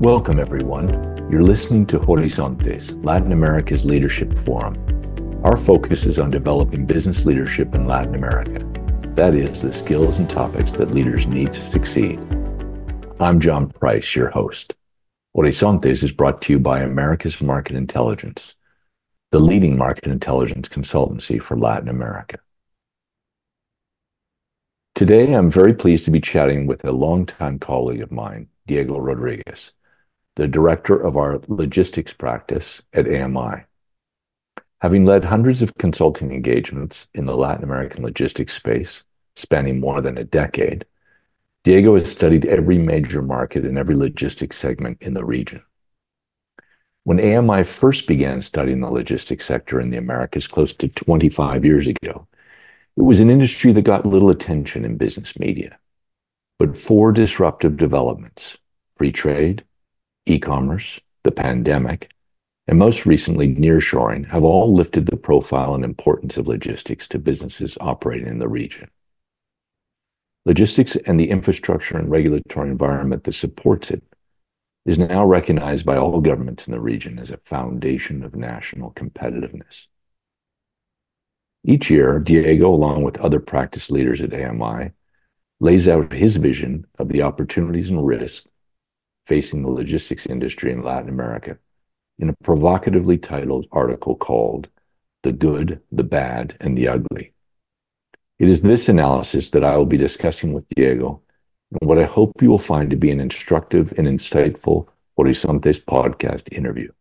Welcome, everyone. You're listening to Horizontes, Latin America's Leadership Forum. Our focus is on developing business leadership in Latin America. That is, the skills and topics that leaders need to succeed. I'm John Price, your host. Horizontes is brought to you by America's Market Intelligence, the leading market intelligence consultancy for Latin America. Today, I'm very pleased to be chatting with a longtime colleague of mine, Diego Rodriguez, the director of our logistics practice at AMI. Having led hundreds of consulting engagements in the Latin American logistics space, spanning more than a decade, Diego has studied every major market and every logistics segment in the region. When AMI first began studying the logistics sector in the Americas close to 25 years ago, it was an industry that got little attention in business media. But four disruptive developments, free trade, e-commerce, the pandemic, and most recently nearshoring, have all lifted the profile and importance of logistics to businesses operating in the region. Logistics and the infrastructure and regulatory environment that supports it is now recognized by all governments in the region as a foundation of national competitiveness. Each year, Diego, along with other practice leaders at AMI, lays out his vision of the opportunities and risks facing the logistics industry in Latin America in a provocatively titled article called The Good, the Bad, and the Ugly. It is this analysis that I will be discussing with Diego, and what I hope you will find to be an instructive and insightful Horizontes podcast interview.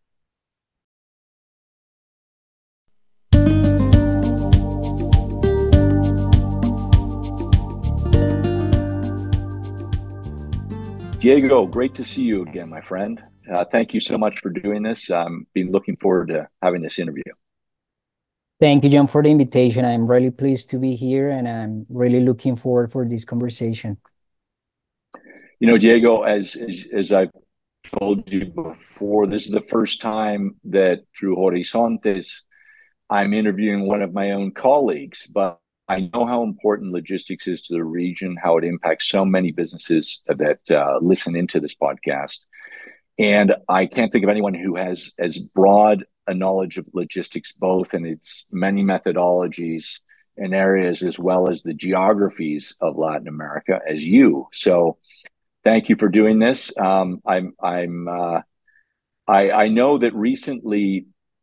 Diego, great to see you again, my friend. Thank you so much for doing this. Been looking forward to having this interview. Thank you, John, for the invitation. I'm really pleased to be here, and I'm really looking forward for this conversation. You know, Diego, as I've told you before, this is the first time that through Horizontes, I'm interviewing one of my own colleagues, but I know how important logistics is to the region, how it impacts so many businesses that listen into this podcast. And I can't think of anyone who has as broad a knowledge of logistics, both in its many methodologies and areas, as well as the geographies of Latin America, as you. So thank you for doing this. I know that recently,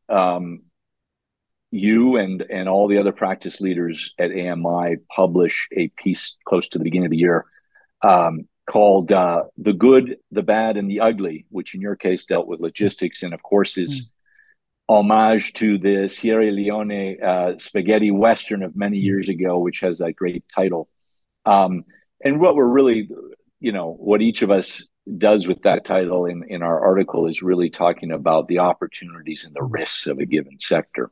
you and all the other practice leaders at AMI publish a piece close to the beginning of the year called The Good, the Bad, and the Ugly, which in your case dealt with logistics and, of course, is homage to the Sierra Leone spaghetti Western of many years ago, which has that great title. And what we're really, what each of us does with that title in our article is really talking about the opportunities and the risks of a given sector.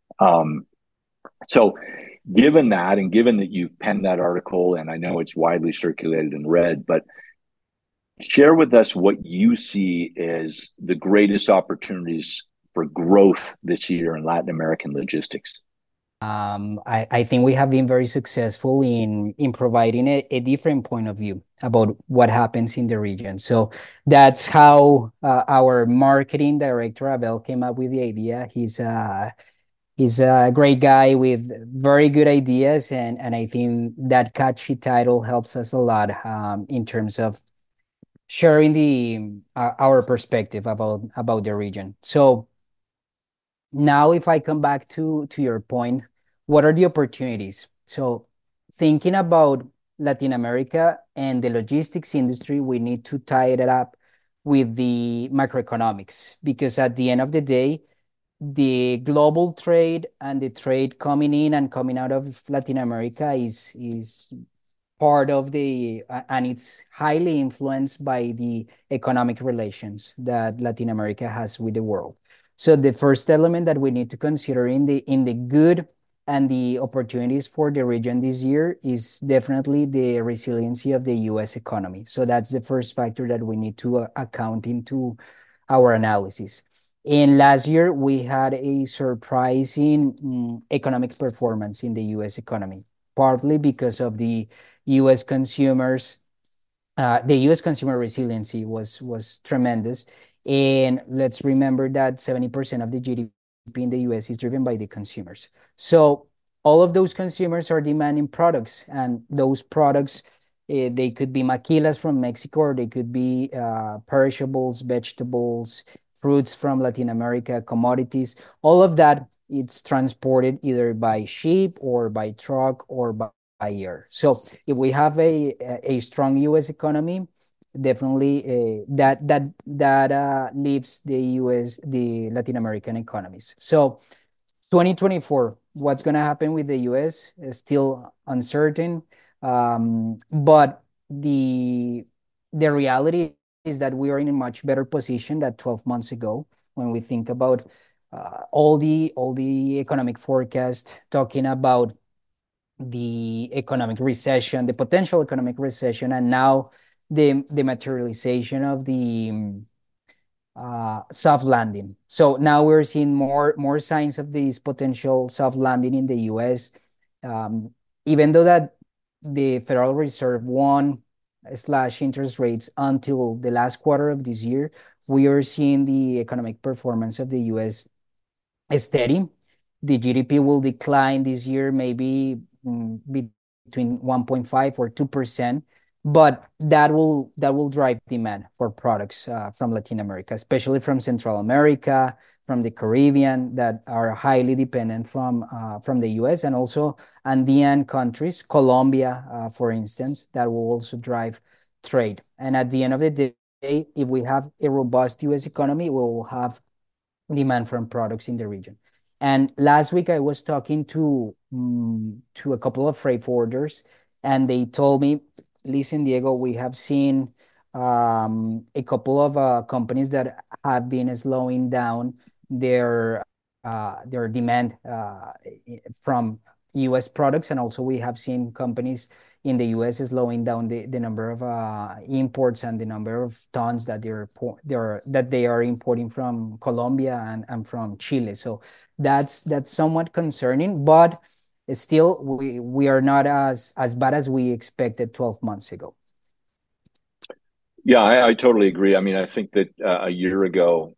So given that, and given that you've penned that article, and I know it's widely circulated and read, but share with us what you see as the greatest opportunities for growth this year in Latin American logistics. I think we have been very successful in providing a different point of view about what happens in the region. So that's how our marketing director, Abel, came up with the idea. He's a great guy with very good ideas, and I think that catchy title helps us a lot in terms of sharing our perspective about the region. So now, if I come back to your point, what are the opportunities? So thinking about Latin America and the logistics industry, we need to tie it up with the macroeconomics, because at the end of the day, the global trade and the trade coming in and coming out of Latin America is part of and it's highly influenced by the economic relations that Latin America has with the world. So the first element that we need to consider in the good and the opportunities for the region this year is definitely the resiliency of the U.S. economy. So that's the first factor that we need to account into our analysis. And last year, we had a surprising economic performance in the U.S. economy, partly because of the U.S. consumers The U.S. consumer resiliency was tremendous, and let's remember that 70% of the GDP in the U.S. is driven by the consumers. So all of those consumers are demanding products, and those products, they could be maquilas from Mexico, or they could be perishables, vegetables, fruits from Latin America, commodities. All of that, it's transported either by ship or by truck or by air. So if we have a strong U.S. economy, definitely that leaves the Latin American economies. So 2024, what's going to happen with the US is still uncertain. But the reality is that we are in a much better position than 12 months ago when we think about all the economic forecast talking about the economic recession, the potential economic recession, and now the materialization of the soft landing. So now we're seeing more signs of this potential soft landing in the U.S. Um, Even though that the Federal Reserve won slash interest rates until the last quarter of this year, we are seeing the economic performance of the U.S. steady. The GDP will decline this year, maybe between 1.5 or 2%, but that will drive demand for products from Latin America, especially from Central America, from the Caribbean, that are highly dependent from the US, and also Andean countries, Colombia, for instance, that will also drive trade. And at the end of the day, if we have a robust US economy, we will have demand from products in the region. And last week I was talking to a couple of freight forwarders, and they told me, "Listen, Diego, we have seen a couple of companies that have been slowing down their demand from U.S. products, and also we have seen companies in the U.S. slowing down the number of imports and the number of tons that they are importing from Colombia and from Chile. So that's somewhat concerning, but still we are not as bad as we expected 12 months ago. Yeah, I totally agree. I mean, I think that a year ago,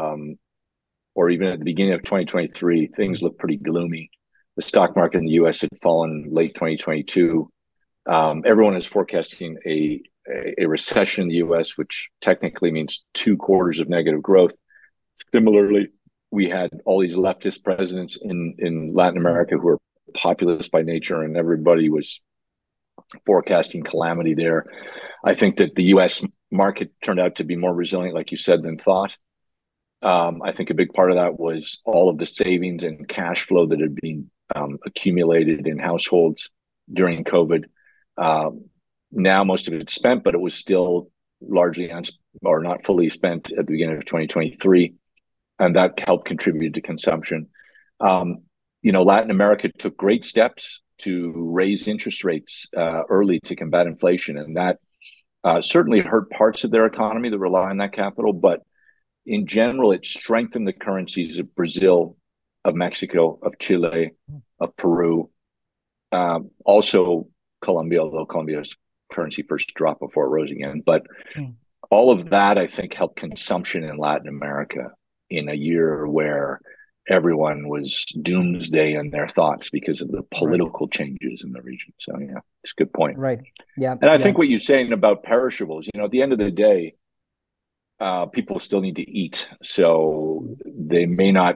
or even at the beginning of 2023, things looked pretty gloomy. The stock market in the US had fallen late 2022. Everyone is forecasting a recession in the US, which technically means 2 quarters of negative growth. Similarly, we had all these leftist presidents in Latin America who are populist by nature, and everybody was forecasting calamity there. I think that the US market turned out to be more resilient, like you said, than thought. I think a big part of that was all of the savings and cash flow that had been accumulated in households during COVID. Now most of it's spent, but it was still largely or not fully spent at the beginning of 2023, and that helped contribute to consumption. Latin America took great steps to raise interest rates early to combat inflation, and that certainly hurt parts of their economy that rely on that capital, but in general, it strengthened the currencies of Brazil, of Mexico, of Chile, of Peru, also Colombia, although Colombia's currency first dropped before it rose again. But all of that, I think, helped consumption in Latin America in a year where everyone was doomsday in their thoughts because of the political changes in the region. So, yeah, it's a good point. Right. Yeah. And I think what you're saying about perishables, at the end of the day, people still need to eat, so they may not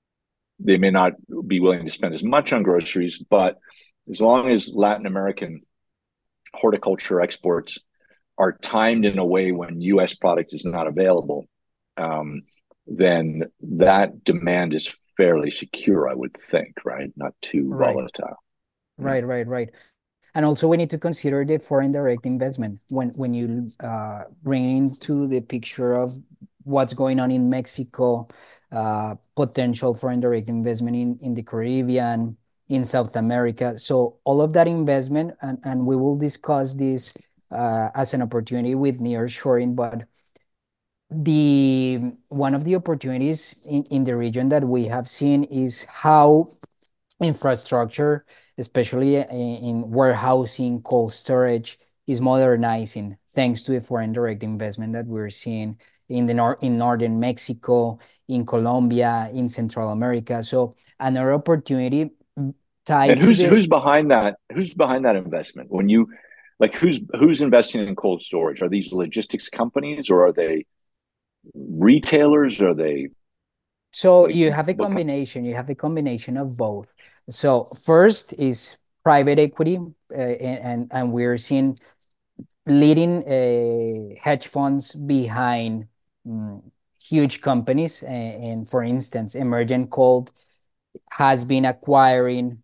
be willing to spend as much on groceries. But as long as Latin American horticulture exports are timed in a way when U.S. product is not available, then that demand is fairly secure, I would think, right? Not too volatile. Right. And also we need to consider the foreign direct investment when you bring into the picture of what's going on in Mexico, potential foreign direct investment in the Caribbean, in South America. So all of that investment, and we will discuss this as an opportunity with nearshoring, but one of the opportunities in the region that we have seen is how infrastructure, especially in warehousing, cold storage, is modernizing thanks to the foreign direct investment that we're seeing in in northern Mexico, in Colombia, in Central America. So another opportunity And tied to who's the who's behind that? Who's behind that investment? When you like, who's investing in cold storage? Are these logistics companies, or are they retailers? Are they so like you have a what kind? combination. You have a combination of both. So first is private equity, and we're seeing leading hedge funds behind mm, huge companies. And for instance, Emergent Cold has been acquiring.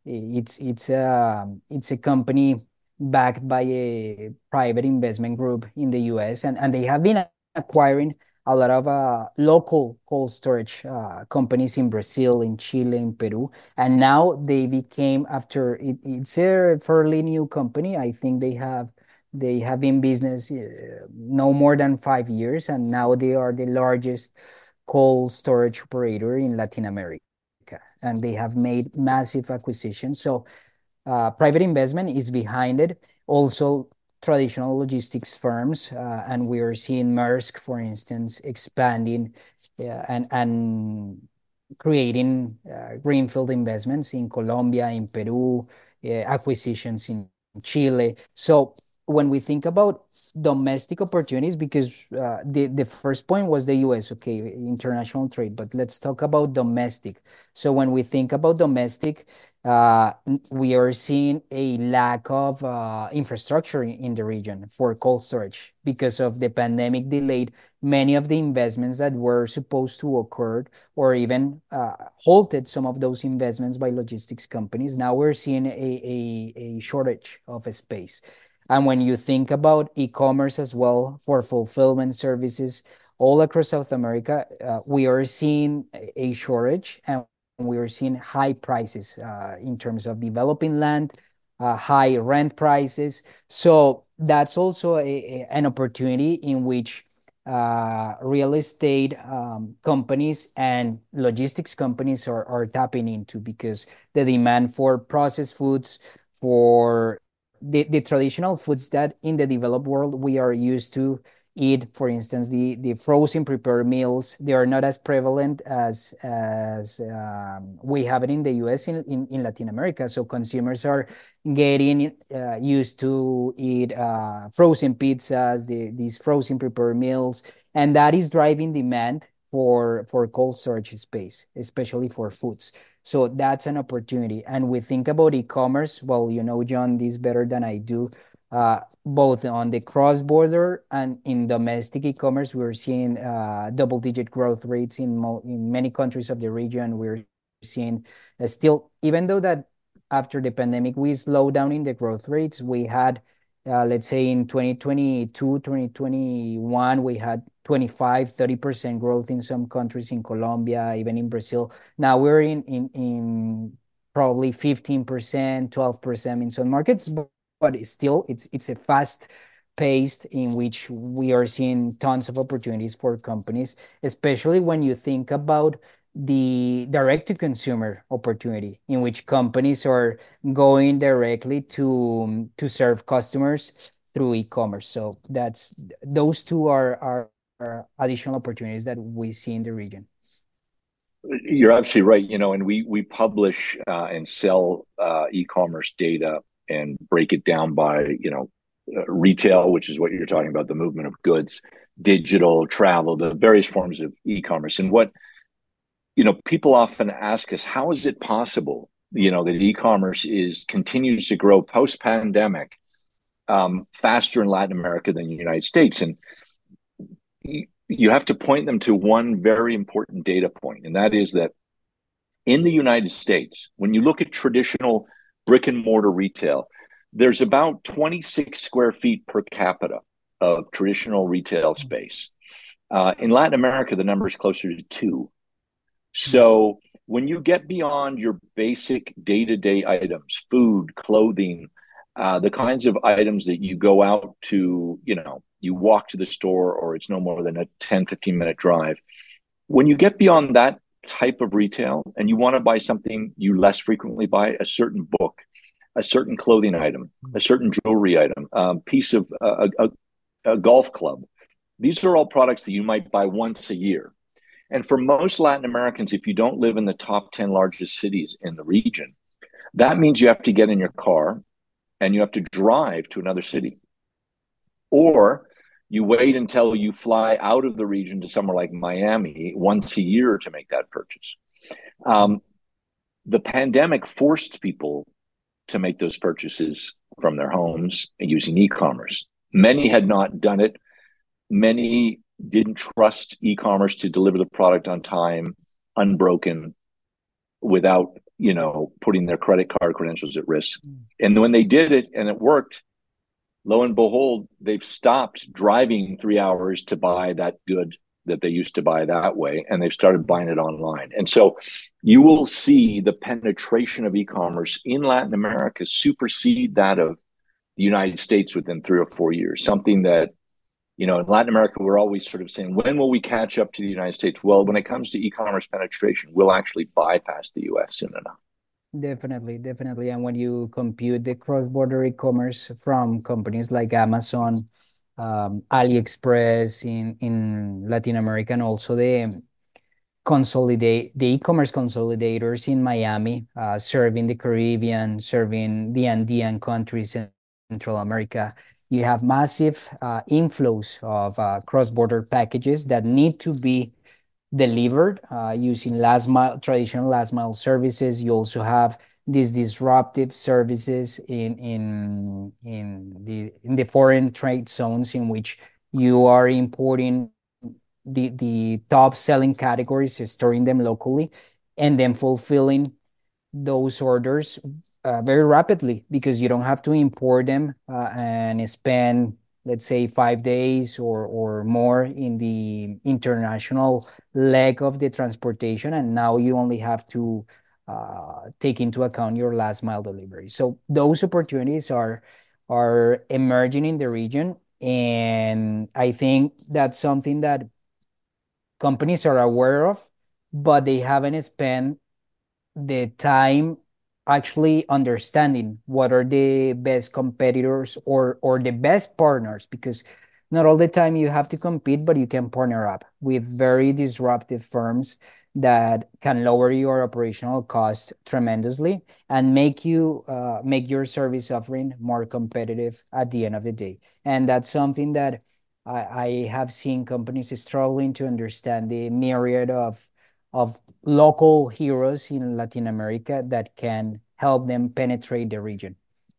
It's a company backed by a private investment group in the US, and they have been acquiring a lot of local cold storage companies in Brazil, in Chile, in Peru, and now they became after it's a fairly new company. I think they have been business no more than 5 years, and now they are the largest cold storage operator in Latin America, and they have made massive acquisitions. So private investment is behind it. Also, traditional logistics firms, and we are seeing Maersk, for instance, expanding and creating greenfield investments in Colombia, in Peru, acquisitions in Chile. So when we think about domestic opportunities, because the first point was the US, okay, international trade, but let's talk about domestic. So when we think about domestic, we are seeing a lack of infrastructure in the region for cold storage because of the pandemic delayed many of the investments that were supposed to occur, or even halted some of those investments by logistics companies. Now we're seeing a shortage of a space. And when you think about e-commerce as well for fulfillment services all across South America, we are seeing a shortage, and we are seeing high prices in terms of developing land, high rent prices. So that's also an opportunity in which real estate companies and logistics companies are tapping into, because the demand for processed foods, for the traditional foods that in the developed world we are used to eat, for instance, the frozen prepared meals, they are not as prevalent as we have it in the US, in Latin America. So consumers are getting used to eat frozen pizzas, these frozen prepared meals, and that is driving demand for cold storage space, especially for foods. So that's an opportunity. And we think about e-commerce. Well, you know, John, this better than I do. Both on the cross-border and in domestic e-commerce, we're seeing double-digit growth rates in many countries of the region. We're seeing still, even though that after the pandemic we slowed down in the growth rates, we had, let's say in 2022, 2021, we had 25-30% growth in some countries, in Colombia, even in Brazil. Now we're in probably 15%, 12% in some markets, but still it's a fast paced in which we are seeing tons of opportunities for companies, especially when you think about the direct to consumer opportunity, in which companies are going directly to serve customers through e-commerce. So that's those two are additional opportunities that we see in the region. You're absolutely right. And we publish and sell e-commerce data and break it down by retail, which is what you're talking about, the movement of goods, digital, travel, the various forms of e-commerce. And what people often ask us, how is it possible that e-commerce continues to grow post-pandemic faster in Latin America than the United States? And you have to point them to one very important data point, and that is that in the United States, when you look at traditional brick and mortar retail, there's about 26 square feet per capita of traditional retail space. In Latin America, the number is closer to 2. So when you get beyond your basic day-to-day items, food, clothing, the kinds of items that you go out to, you walk to the store, or it's no more than a 10, 15-minute drive. When you get beyond that type of retail and you want to buy something you less frequently buy, a certain book, a certain clothing item, a certain jewelry item, piece of a golf club. These are all products that you might buy once a year. And for most Latin Americans, if you don't live in the top 10 largest cities in the region, that means you have to get in your car and you have to drive to another city. Or you wait until you fly out of the region to somewhere like Miami once a year to make that purchase. The pandemic forced people to make those purchases from their homes using e-commerce. Many had not done it. Many didn't trust e-commerce to deliver the product on time, unbroken, without, putting their credit card credentials at risk. And when they did it and it worked, lo and behold, they've stopped driving 3 hours to buy that good that they used to buy that way, and they've started buying it online. And so you will see the penetration of e-commerce in Latin America supersede that of the United States within 3 or 4 years, something that, in Latin America, we're always sort of saying, when will we catch up to the United States? Well, when it comes to e-commerce penetration, we'll actually bypass the US soon enough. Definitely, definitely. And when you compute the cross-border e-commerce from companies like Amazon, AliExpress in Latin America, and also the e-commerce consolidators in Miami, serving the Caribbean, serving the Andean countries in Central America, you have massive inflows of cross-border packages that need to be delivered using traditional last mile services. You also have these disruptive services in the foreign trade zones, in which you are importing the top selling categories, storing them locally, and then fulfilling those orders very rapidly, because you don't have to import them and spend, let's say, 5 days or more in the international leg of the transportation. And now you only have to take into account your last mile delivery. So those opportunities are emerging in the region. And I think that's something that companies are aware of, but they haven't spent the time actually understanding what are the best competitors or the best partners, because not all the time you have to compete, but you can partner up with very disruptive firms that can lower your operational cost tremendously and make your service offering more competitive at the end of the day. And that's something that I have seen companies struggling to understand, the myriad of local heroes in Latin America that can help them penetrate the region.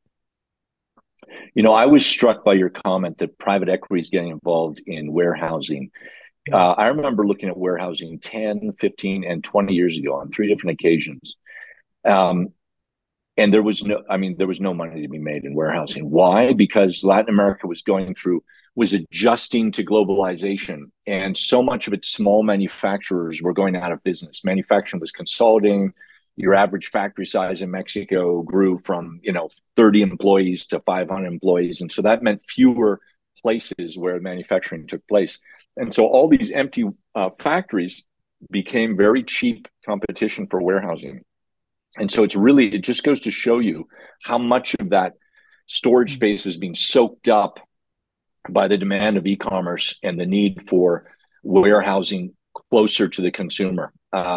I was struck by your comment that private equity is getting involved in warehousing. I remember looking at warehousing 10, 15, and 20 years ago on 3 different occasions. And there was no money to be made in warehousing. Why? Because Latin America was adjusting to globalization, and so much of its small manufacturers were going out of business. Manufacturing was consolidating. Your average factory size in Mexico grew from 30 employees to 500 employees, and so that meant fewer places where manufacturing took place. And so all these empty factories became very cheap competition for warehousing. And so it just goes to show you how much of that storage space is being soaked up by the demand of e-commerce and the need for warehousing closer to the consumer,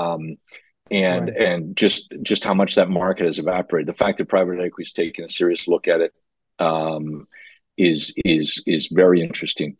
and just how much that market has evaporated. The fact that private equity is taking a serious look at it is very interesting.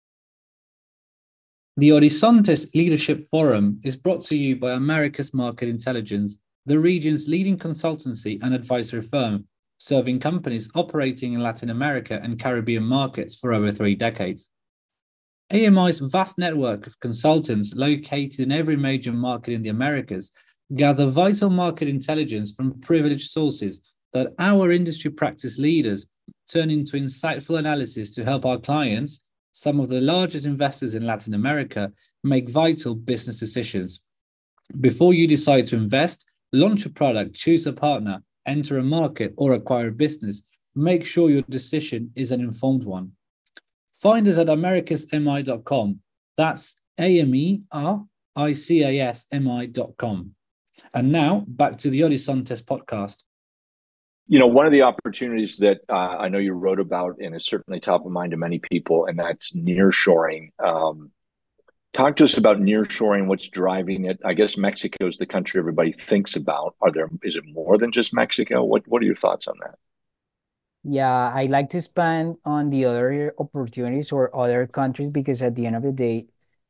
The Horizontes Leadership Forum is brought to you by Americas Market Intelligence, the region's leading consultancy and advisory firm, serving companies operating in Latin America and Caribbean markets for over 3 decades. AMI's vast network of consultants located in every major market in the Americas gather vital market intelligence from privileged sources that our industry practice leaders turn into insightful analysis to help our clients, some of the largest investors in Latin America, make vital business decisions. Before you decide to invest, launch a product, choose a partner, enter a market, or acquire a business, make sure your decision is an informed one. Find us at americasmi.com. That's AMERICASMI.com. And now back to the Horizontes podcast. One of the opportunities that I know you wrote about and is certainly top of mind to many people, and that's nearshoring. Talk to us about nearshoring, what's driving it. I guess Mexico is the country everybody thinks about. Is it more than just Mexico? What are your thoughts on that? Yeah, I like to expand on the other opportunities or other countries because at the end of the day,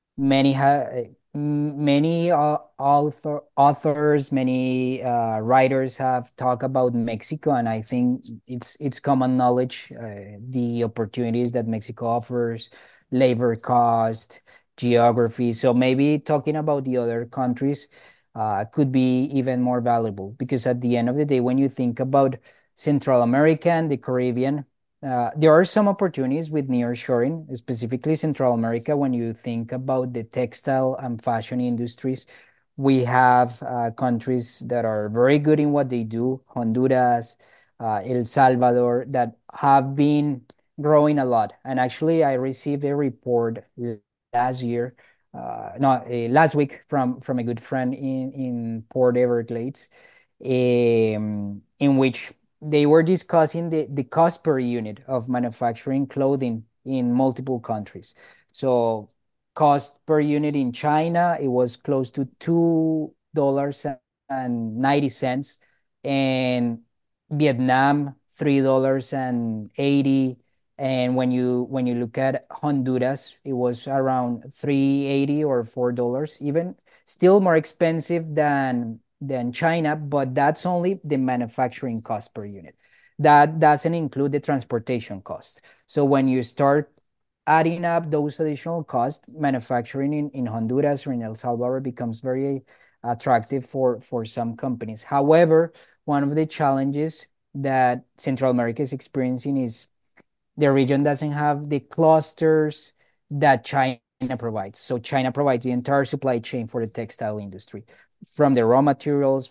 many authors, many writers have talked about Mexico, and I think it's common knowledge the opportunities that Mexico offers, labor cost, geography. So maybe talking about the other countries could be even more valuable because at the end of the day, when you think about Central America and the Caribbean, there are some opportunities with nearshoring, specifically Central America. When you think about the textile and fashion industries, we have countries that are very good in what they do, Honduras, El Salvador, that have been growing a lot. And actually, I received a report last year, no, last week from a good friend in Port Everglades, in which they were discussing the cost per unit of manufacturing clothing in multiple countries. So cost per unit in China, it was close to $2.90, and Vietnam, $3.80. And when you look at Honduras, it was around 3.80 or $4, even still more expensive than China, but that's only the manufacturing cost per unit. That doesn't include the transportation cost. So when you start adding up those additional costs, manufacturing in Honduras or in El Salvador becomes very attractive for some companies. However, one of the challenges that Central America is experiencing is the region doesn't have the clusters that China provides. So China provides the entire supply chain for the textile industry, from the raw materials,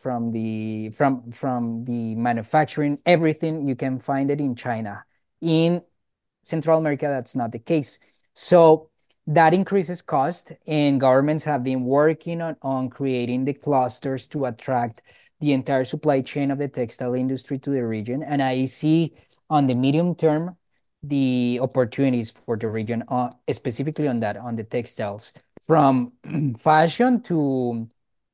from the manufacturing, everything you can find it in China. In Central America, that's not the case. So that increases cost, and governments have been working on creating the clusters to attract the entire supply chain of the textile industry to the region. And I see on the medium term the opportunities for the region, specifically on the textiles, from fashion to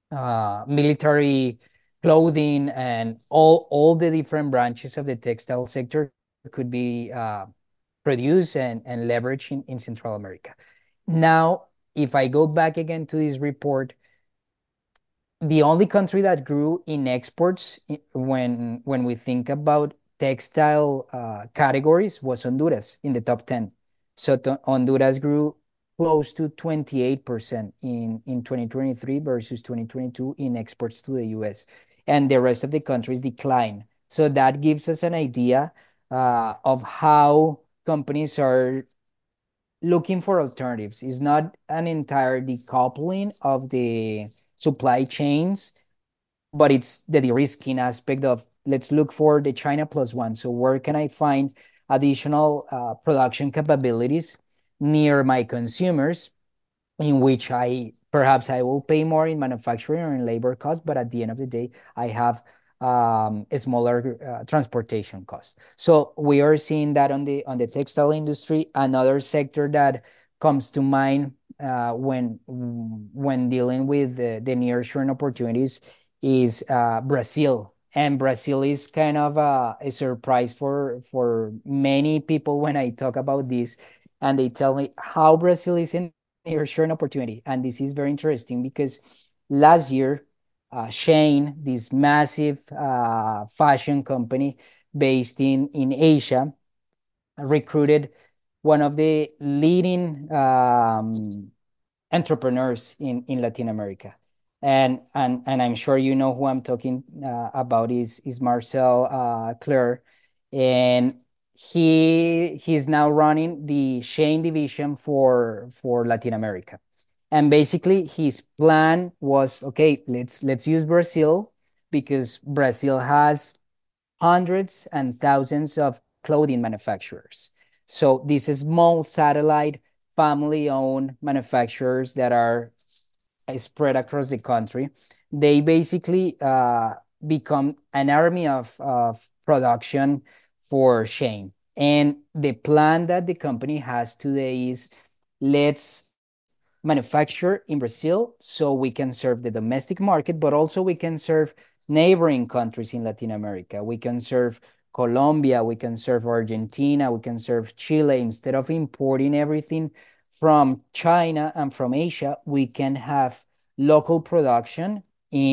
military clothing, and all the different branches of the textile sector could be produced and leveraged in Central America. Now, if I go back again to this report, the only country that grew in exports when we think about textile categories was Honduras in the top 10. So Honduras grew close to 28% in 2023 versus 2022 in exports to the US. And the rest of the countries decline. So that gives us an idea of how companies are looking for alternatives. It's not an entire decoupling of the supply chains, but it's the de-risking aspect of let's look for the China plus one. So where can I find additional production capabilities near my consumers, in which perhaps I will pay more in manufacturing or in labor costs, but at the end of the day, I have a smaller transportation cost. So we are seeing that on the textile industry. Another sector that comes to mind when dealing with the nearshoring opportunities is Brazil. And Brazil is kind of a surprise for many people when I talk about this, and they tell me how Brazil is in nearshoring opportunity. And this is very interesting because last year, Shein, this massive fashion company based in Asia, recruited one of the leading entrepreneurs in Latin America. And I'm sure you know who I'm talking about is Marcel Cler. And he's now running the Shein division for Latin America. And basically his plan was, okay, let's use Brazil because Brazil has hundreds and thousands of clothing manufacturers. So these small satellite family-owned manufacturers that are spread across the country, they basically become an army of production for Shane. And the plan that the company has today is, let's manufacture in Brazil so we can serve the domestic market, but also we can serve neighboring countries in Latin America. We can serve Colombia, we can serve Argentina, we can serve Chile. Instead of importing everything from China and from Asia, we can have local production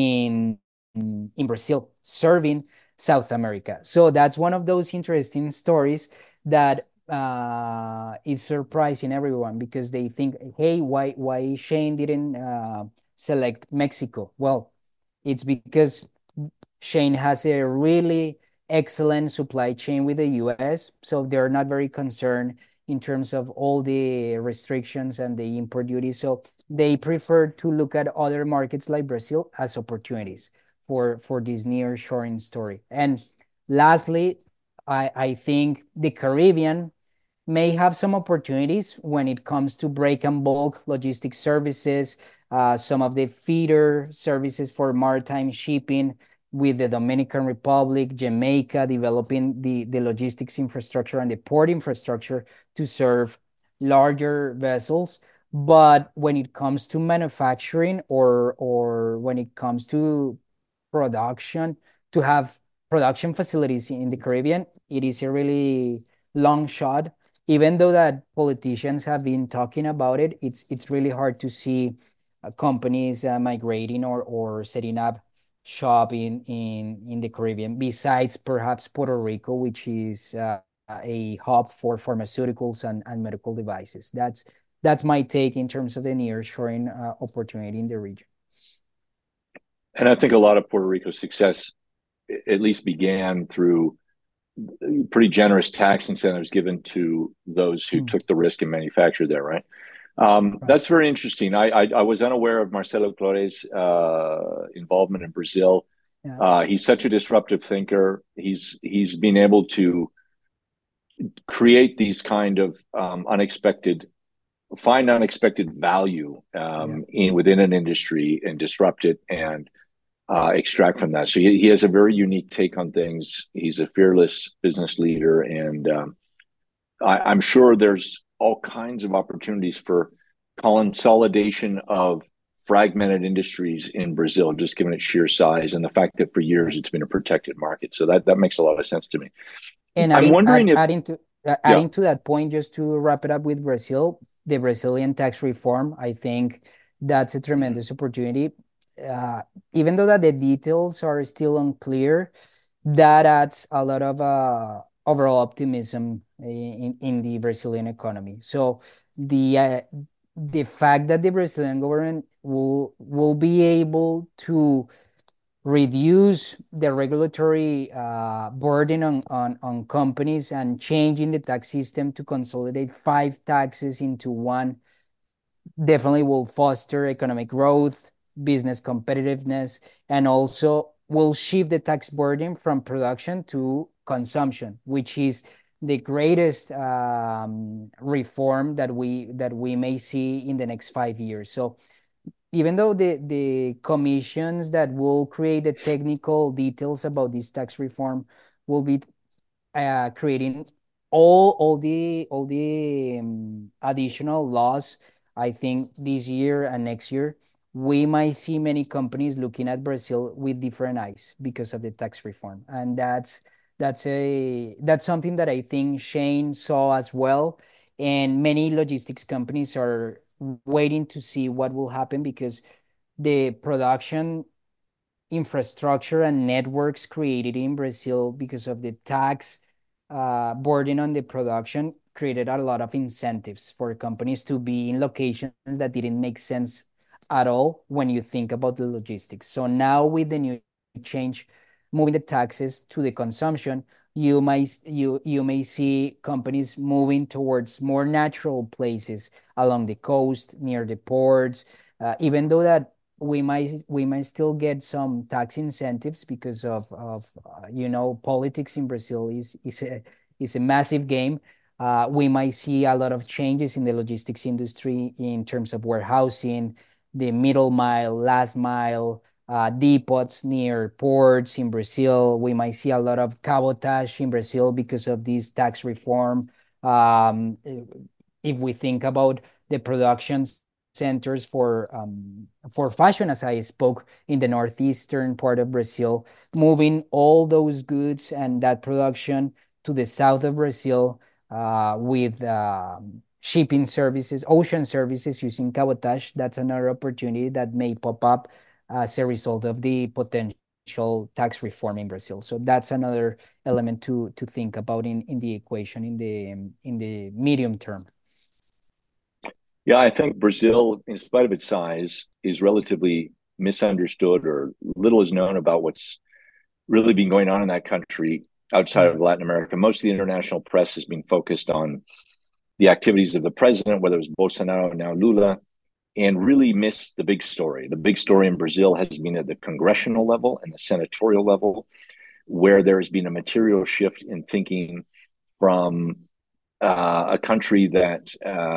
in Brazil, serving South America. So that's one of those interesting stories that is surprising everyone, because they think, hey, why Shane didn't select Mexico? Well, it's because Shane has a really excellent supply chain with the US, so they're not very concerned in terms of all the restrictions and the import duties. So they prefer to look at other markets like Brazil as opportunities for this nearshoring story. And lastly, I think the Caribbean may have some opportunities when it comes to break and bulk logistics services, some of the feeder services for maritime shipping with the Dominican Republic, Jamaica, developing the logistics infrastructure and the port infrastructure to serve larger vessels. But when it comes to manufacturing, or when it comes to production, to have production facilities in the Caribbean, it is a really long shot. Even though that politicians have been talking about it, it's really hard to see companies migrating or setting up shop in the Caribbean, besides perhaps Puerto Rico, which is a hub for pharmaceuticals and medical devices. That's my take in terms of the nearshoring opportunity in the region. And I think a lot of Puerto Rico's success at least began through pretty generous tax incentives given to those who took the risk and manufactured there, right? That's very interesting. I was unaware of Marcelo Claure's involvement in Brazil. Yeah. He's such a disruptive thinker. He's been able to create these kind of unexpected value within an industry and disrupt it and extract from that. So he has a very unique take on things. He's a fearless business leader, and I'm sure there's all kinds of opportunities for consolidation of fragmented industries in Brazil, just given its sheer size and the fact that for years it's been a protected market. So that makes a lot of sense to me. And I'm wondering if adding to that point, just to wrap it up with Brazil, the Brazilian tax reform, I think that's a tremendous opportunity. Even though that the details are still unclear, that adds a lot of overall optimism in the Brazilian economy. So the fact that the Brazilian government will be able to reduce the regulatory burden on companies and changing the tax system to consolidate 5 taxes into one definitely will foster economic growth, business competitiveness, and also will shift the tax burden from production to consumption, which is the greatest reform that we may see in the next 5 years. So even though the commissions that will create the technical details about this tax reform will be creating all the additional laws, I think this year and next year, we might see many companies looking at Brazil with different eyes because of the tax reform. And that's something that I think Shane saw as well. And many logistics companies are waiting to see what will happen, because the production infrastructure and networks created in Brazil because of the tax burden on the production created a lot of incentives for companies to be in locations that didn't make sense at all when you think about the logistics. So now with the new change, moving the taxes to the consumption, you may see companies moving towards more natural places along the coast, near the ports, even though that we might still get some tax incentives because of politics in Brazil is a massive game. We might see a lot of changes in the logistics industry in terms of warehousing, the middle mile, last mile, depots near ports in Brazil. We might see a lot of cabotage in Brazil because of this tax reform. If we think about the production centers for fashion, as I spoke, in the northeastern part of Brazil, moving all those goods and that production to the south of Brazil with shipping services, ocean services using cabotage. That's another opportunity that may pop up as a result of the potential tax reform in Brazil. So that's another element to think about in the equation in the medium term. Yeah, I think Brazil, in spite of its size, is relatively misunderstood, or little is known about what's really been going on in that country outside of Latin America. Most of the international press has been focused on the activities of the president, whether it was Bolsonaro or now Lula, and really missed the big story. The big story in Brazil has been at the congressional level and the senatorial level, where there has been a material shift in thinking from a country that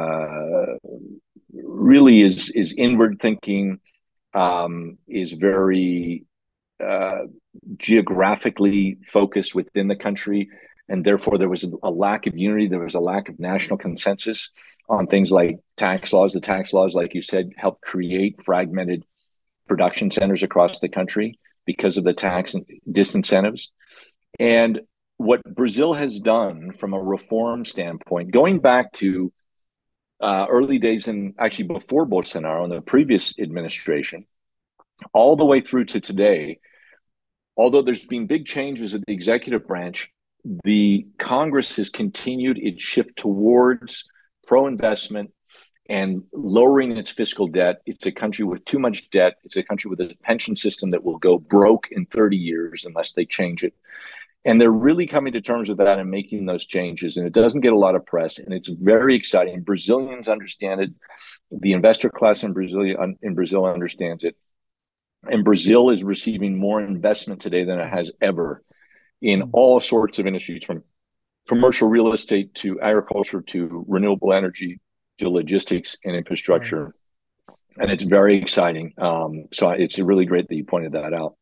really is inward thinking, is very geographically focused within the country, and therefore there was a lack of unity. There was a lack of national consensus on things like tax laws. The tax laws, like you said, helped create fragmented production centers across the country because of the tax disincentives. And what Brazil has done from a reform standpoint, going back to early days, and actually before Bolsonaro in the previous administration, all the way through to today, although there's been big changes at the executive branch, the Congress has continued its shift towards pro-investment and lowering its fiscal debt. It's a country with too much debt. It's a country with a pension system that will go broke in 30 years unless they change it. And they're really coming to terms with that and making those changes. And it doesn't get a lot of press, and it's very exciting. Brazilians understand it. The investor class in Brazil understands it. And Brazil is receiving more investment today than it has ever in all sorts of industries, from commercial real estate to agriculture to renewable energy to logistics and infrastructure. And it's very exciting. So it's really great that you pointed that out.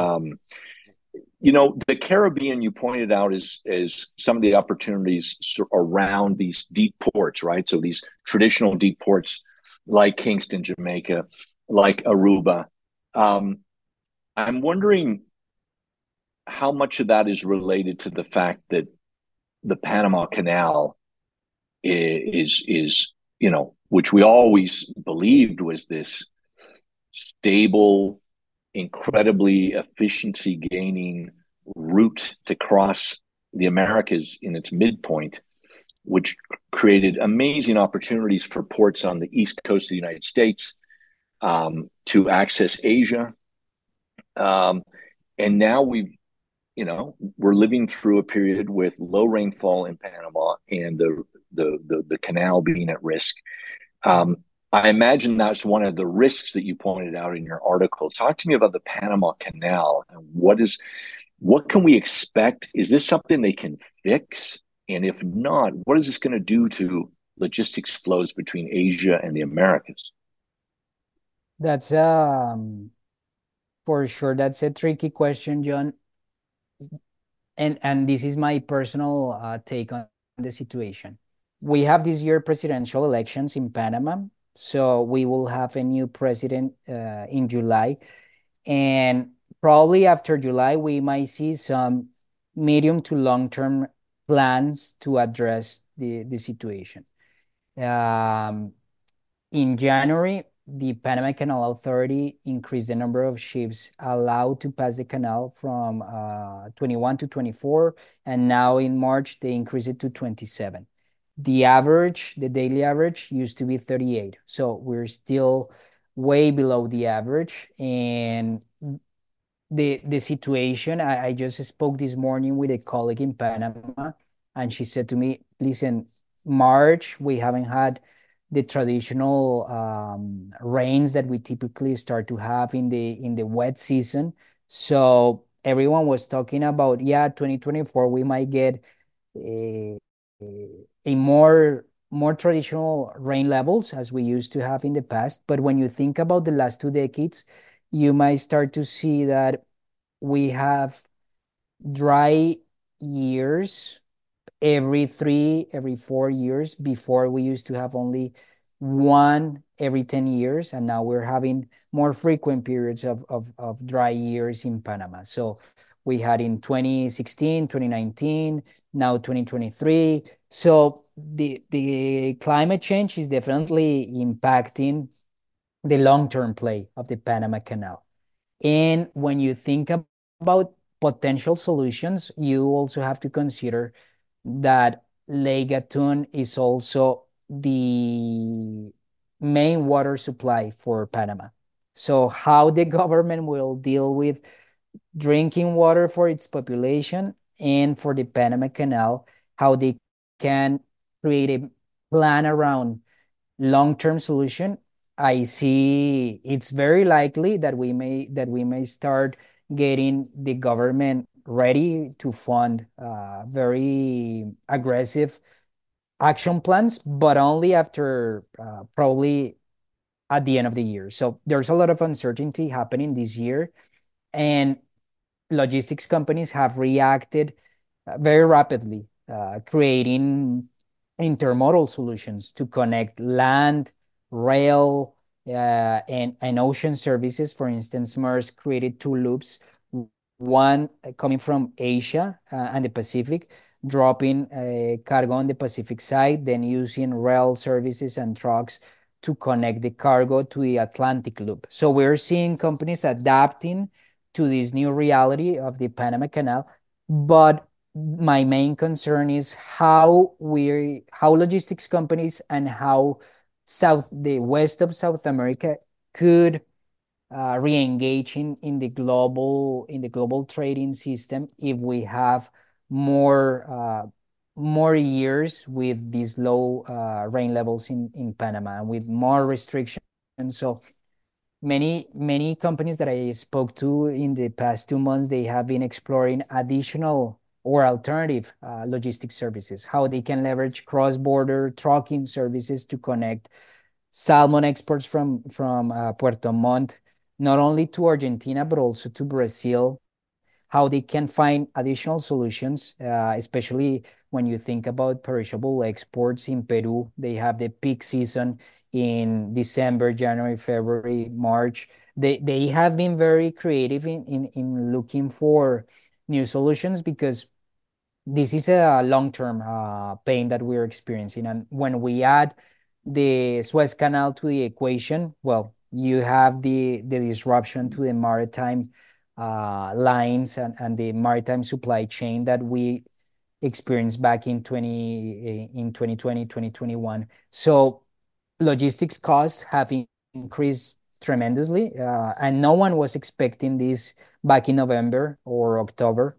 The Caribbean, you pointed out, is some of the opportunities around these deep ports, right? So these traditional deep ports like Kingston, Jamaica, like Aruba. I'm wondering how much of that is related to the fact that the Panama Canal is which we always believed was this stable, incredibly efficiency gaining route to cross the Americas in its midpoint, which created amazing opportunities for ports on the East Coast of the United States to access Asia. And now we're living through a period with low rainfall in Panama and the canal being at risk. I imagine that's one of the risks that you pointed out in your article. Talk to me about the Panama Canal and what can we expect? Is this something they can fix? And if not, what is this going to do to logistics flows between Asia and the Americas? That's for sure. That's a tricky question, John. And this is my personal take on the situation. We have this year presidential elections in Panama, so we will have a new president in July, and probably after July we might see some medium to long term plans to address the situation. In January, the Panama Canal Authority increased the number of ships allowed to pass the canal from 21 to 24, and now in March they increased it to 27. The daily average used to be 38, so we're still way below the average. And the situation, I just spoke this morning with a colleague in Panama, and she said to me, listen, March, we haven't had the traditional rains that we typically start to have in the wet season. So everyone was talking about, 2024, we might get a more traditional rain levels as we used to have in the past. But when you think about the last 2 decades, you might start to see that we have dry years every 3, every 4 years. Before, we used to have only one every 10 years, and now we're having more frequent periods of dry years in Panama. So we had in 2016, 2019, now 2023. So the climate change is definitely impacting the long-term play of the Panama Canal. And when you think about potential solutions, you also have to consider that Lake Gatun is also the main water supply for Panama. So how the government will deal with drinking water for its population and for the Panama Canal, how they can create a plan around long-term solution, I see it's very likely that we may start getting the government ready to fund very aggressive action plans, but only after probably at the end of the year. So there's a lot of uncertainty happening this year, and logistics companies have reacted very rapidly, creating intermodal solutions to connect land, rail, and ocean services. For instance, Maersk created two loops, one coming from Asia and the Pacific, dropping cargo on the Pacific side, then using rail services and trucks to connect the cargo to the Atlantic loop. So we're seeing companies adapting to this new reality of the Panama Canal. But my main concern is how logistics companies and how the west of South America could re-engage in the global trading system if we have more years with these low rain levels in Panama, and with more restrictions. So many companies that I spoke to in the past 2 months, they have been exploring additional or alternative logistics services, how they can leverage cross-border trucking services to connect salmon exports from Puerto Montt, not only to Argentina, but also to Brazil, how they can find additional solutions, especially when you think about perishable exports in Peru. They have the peak season in December, January, February, March. They have been very creative in looking for new solutions, because this is a long-term pain that we're experiencing. And when we add the Suez Canal to the equation, well, you have the disruption to the maritime lines and the maritime supply chain that we experienced back in 2020, 2021. So logistics costs have increased tremendously, and no one was expecting this back in November or October.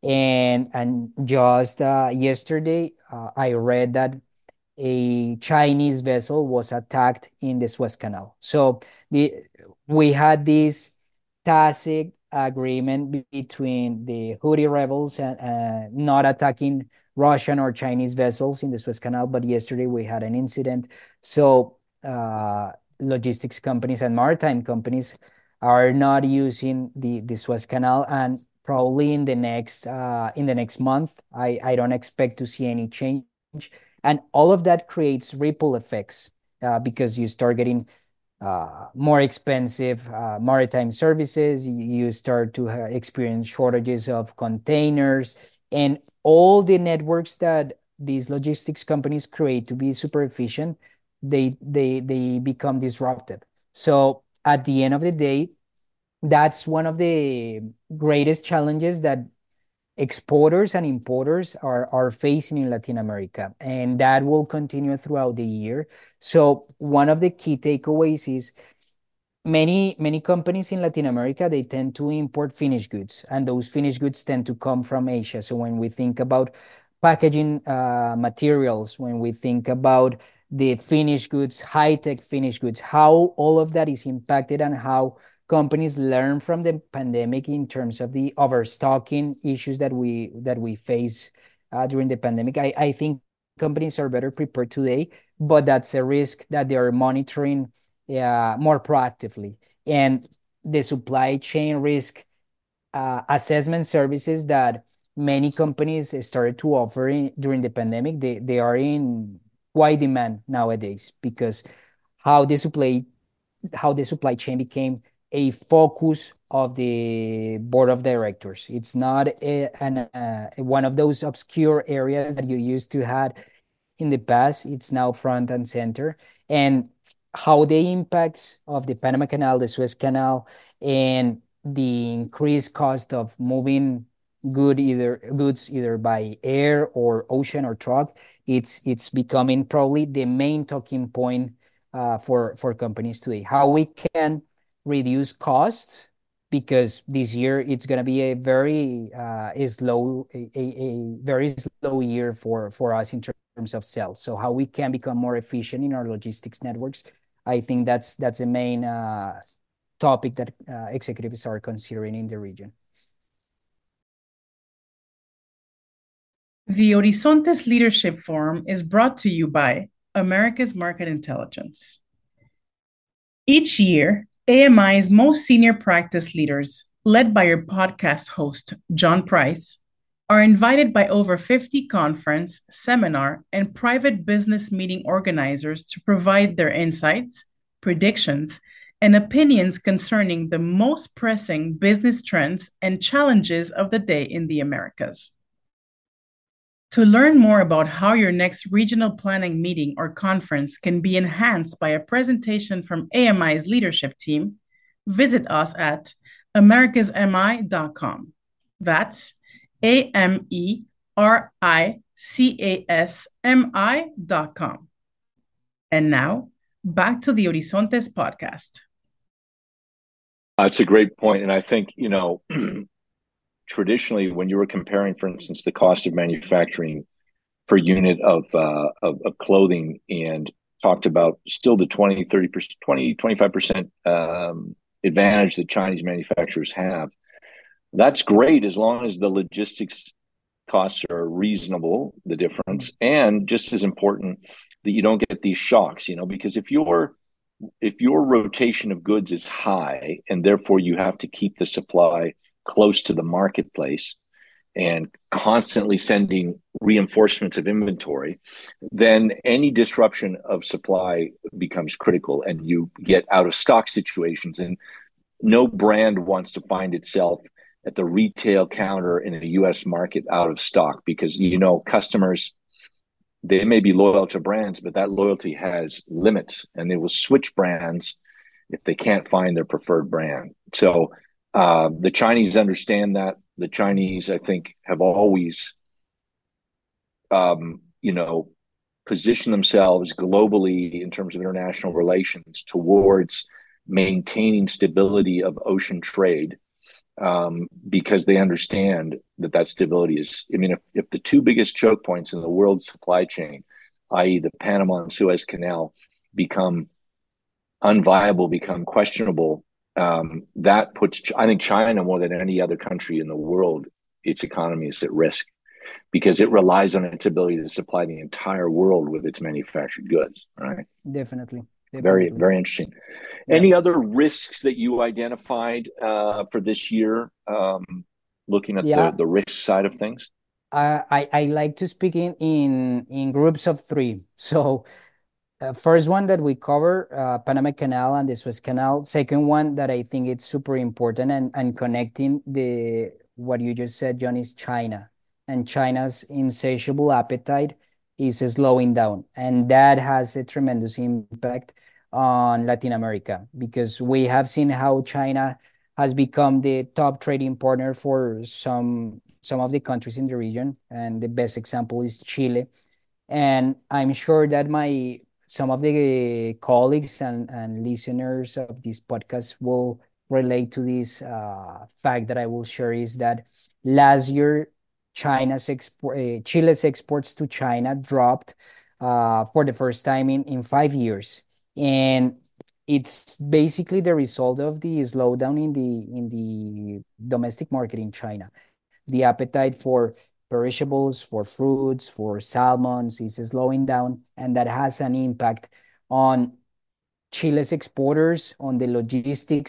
And just yesterday, I read that a Chinese vessel was attacked in the Suez Canal. So we had this tacit agreement between the Houthi rebels and not attacking Russian or Chinese vessels in the Suez Canal, but yesterday we had an incident. So logistics companies and maritime companies are not using the Suez Canal, and probably in the next month, I don't expect to see any change. And all of that creates ripple effects, because you start getting more expensive maritime services. You start to experience shortages of containers, and all the networks that these logistics companies create to be super efficient, they become disrupted. So at the end of the day, that's one of the greatest challenges that exporters and importers are facing in Latin America, and that will continue throughout the year. So one of the key takeaways is many companies in Latin America, they tend to import finished goods, and those finished goods tend to come from Asia. So when we think about packaging materials, when we think about the finished goods, high-tech finished goods, how all of that is impacted, and how companies learn from the pandemic in terms of the overstocking issues that we face during the pandemic. I think companies are better prepared today, but that's a risk that they are monitoring more proactively. And the supply chain risk assessment services that many companies started to offer during the pandemic. They are in wide demand nowadays because how the supply how the supply chain became a focus of the board of directors. It's not one of those obscure areas that you used to had in the past. It's now front and center. And how the impacts of the Panama Canal, the Suez Canal, and the increased cost of moving goods either by air or ocean or truck, it's becoming probably the main talking point for companies today. How we can reduce costs, because this year it's going to be a very very slow year for us in terms of sales. So how we can become more efficient in our logistics networks, I think that's the main topic that executives are considering in the region. The Horizontes Leadership Forum is brought to you by America's Market Intelligence. Each year, AMI's most senior practice leaders, led by your podcast host, John Price, are invited by over 50 conference, seminar, and private business meeting organizers to provide their insights, predictions, and opinions concerning the most pressing business trends and challenges of the day in the Americas. To learn more about how your next regional planning meeting or conference can be enhanced by a presentation from AMI's leadership team, visit us at americasmi.com. That's AMERICASMI.com. And now, back to the Horizontes podcast. It's a great point. And I think, traditionally, when you were comparing, for instance, the cost of manufacturing per unit of clothing, and talked about still the 20, 30%, 20, 25% advantage that Chinese manufacturers have. That's great as long as the logistics costs are reasonable, the difference, and just as important that you don't get these shocks, because if your rotation of goods is high and therefore you have to keep the supply close to the marketplace and constantly sending reinforcements of inventory, then any disruption of supply becomes critical and you get out of stock situations. And no brand wants to find itself at the retail counter in a US market out of stock, because customers, they may be loyal to brands, but that loyalty has limits and they will switch brands if they can't find their preferred brand. So the Chinese understand that. The Chinese, I think, have always, positioned themselves globally in terms of international relations towards maintaining stability of ocean trade, because they understand that stability is, if the two biggest choke points in the world supply chain, i.e. the Panama and Suez Canal, become unviable, become questionable, that puts, I think, China more than any other country in the world, its economy is at risk because it relies on its ability to supply the entire world with its manufactured goods, right? Definitely. Very, very interesting. Yeah. Any other risks that you identified for this year, looking at the risk side of things? I like to speak in groups of three. So first one that we cover, Panama Canal and the Suez Canal. Second one that I think it's super important and connecting what you just said, John, is China. And China's insatiable appetite is slowing down. And that has a tremendous impact on Latin America, because we have seen how China has become the top trading partner for some of the countries in the region. And the best example is Chile. And I'm sure that some of the colleagues and listeners of this podcast will relate to this fact that I will share, is that last year, Chile's exports to China dropped for the first time in 5 years. And it's basically the result of the slowdown in the domestic market in China. The appetite for perishables, for fruits, for salmons is slowing down, and that has an impact on Chile's exporters, on the logistics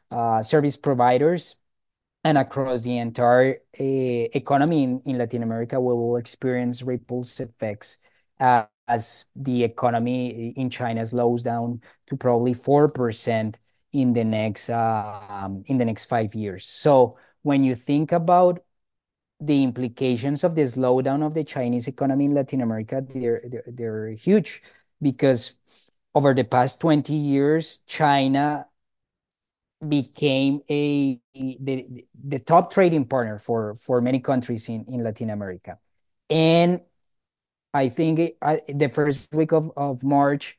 service providers, and across the entire economy in Latin America, we will experience ripples effects as the economy in China slows down to probably 4% in the next 5 years. So when you think about the implications of the slowdown of the Chinese economy in Latin America, they're huge, because over the past 20 years, China became the top trading partner for many countries in Latin America. And I think the first week of March,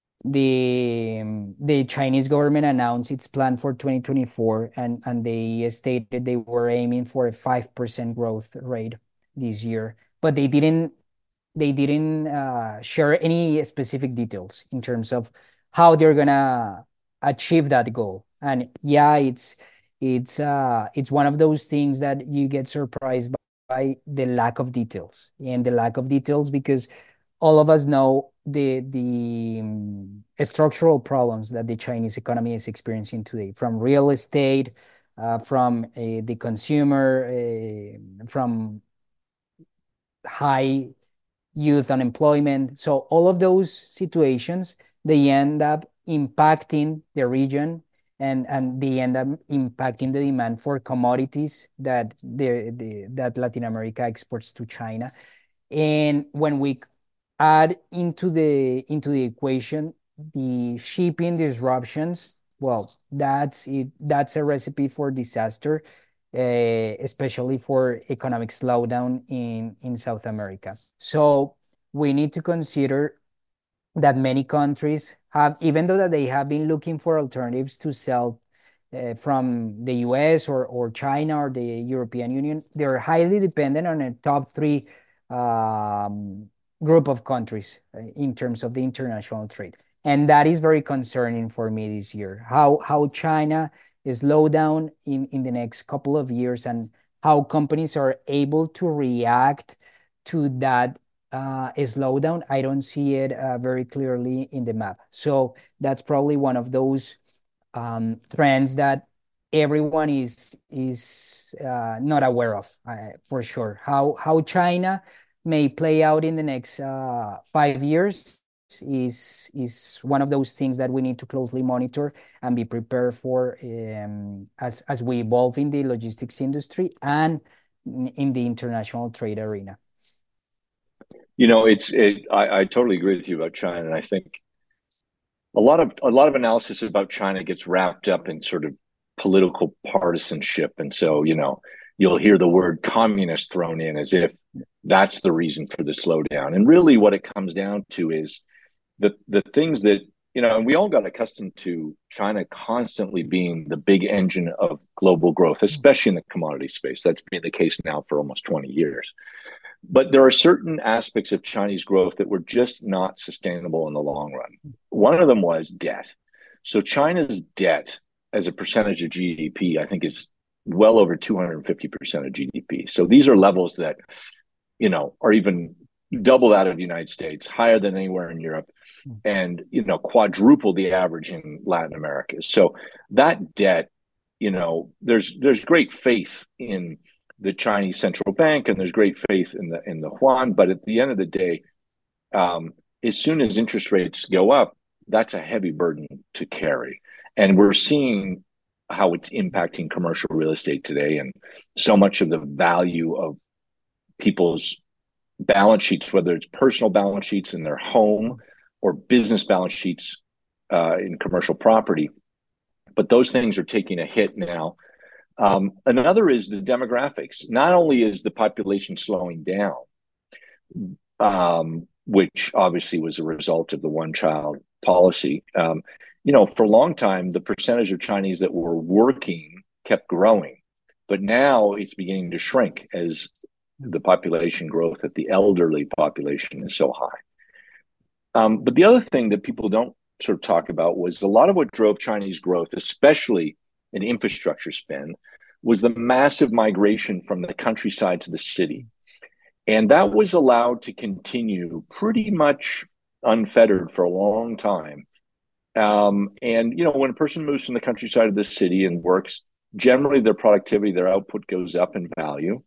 the Chinese government announced its plan for 2024, and they stated they were aiming for a 5% growth rate this year, but they didn't share any specific details in terms of how they're gonna achieve that goal. And yeah, it's one of those things that you get surprised by the lack of details, and the lack of details because all of us know the structural problems that the Chinese economy is experiencing today, from real estate, from the consumer, from high youth unemployment. So all of those situations, they end up impacting the region, and they end up impacting the demand for commodities that Latin America exports to China. And when we add into the equation the shipping disruptions, well, that's it. That's a recipe for disaster, especially for economic slowdown in South America. So we need to consider that many countries have, even though that they have been looking for alternatives to sell from the US or China or the European Union, they're highly dependent on a top three group of countries in terms of the international trade. And that is very concerning for me this year, how China is slow down in the next couple of years, and how companies are able to react to that slowdown. I don't see it very clearly in the map. So that's probably one of those trends that everyone is not aware of, for sure. How China may play out in the next 5 years is one of those things that we need to closely monitor and be prepared for, as we evolve in the logistics industry and in the international trade arena. I totally agree with you about China, and I think a lot of analysis about China gets wrapped up in sort of political partisanship, and so you'll hear the word communist thrown in as if that's the reason for the slowdown. And really, what it comes down to is the things that and we all got accustomed to China constantly being the big engine of global growth, especially in the commodity space. That's been the case now for almost 20 years. But there are certain aspects of Chinese growth that were just not sustainable in the long run. One of them was debt. So China's debt as a percentage of GDP, I think, is well over 250% of GDP. So these are levels that, are even double that of the United States, higher than anywhere in Europe, and, quadruple the average in Latin America. So that debt, there's great faith in the Chinese central bank, and there's great faith in the yuan. But at the end of the day, as soon as interest rates go up, that's a heavy burden to carry. And we're seeing how it's impacting commercial real estate today, and so much of the value of people's balance sheets, whether it's personal balance sheets in their home or business balance sheets in commercial property. But those things are taking a hit now. Another is the demographics. Not only is the population slowing down, which obviously was a result of the one-child policy. For a long time, the percentage of Chinese that were working kept growing, but now it's beginning to shrink as the population growth at the elderly population is so high. But the other thing that people don't sort of talk about was a lot of what drove Chinese growth, especially in infrastructure spend, was the massive migration from the countryside to the city. And that was allowed to continue pretty much unfettered for a long time And when a person moves from the countryside to the city and works, generally their productivity, their output goes up in value,